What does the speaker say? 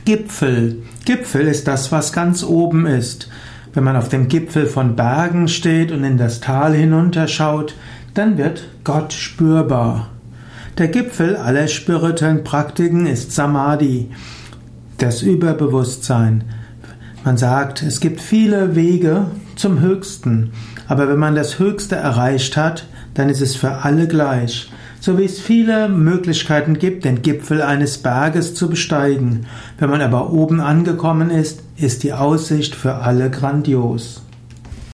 Gipfel. Gipfel ist das, was ganz oben ist. Wenn man auf dem Gipfel von Bergen steht und in das Tal hinunterschaut, dann wird Gott spürbar. Der Gipfel aller spirituellen Praktiken ist Samadhi, das Überbewusstsein. Man sagt, es gibt viele Wege zum Höchsten, aber wenn man das Höchste erreicht hat, dann ist es für alle gleich. So wie es viele Möglichkeiten gibt, den Gipfel eines Berges zu besteigen. Wenn man aber oben angekommen ist, ist die Aussicht für alle grandios.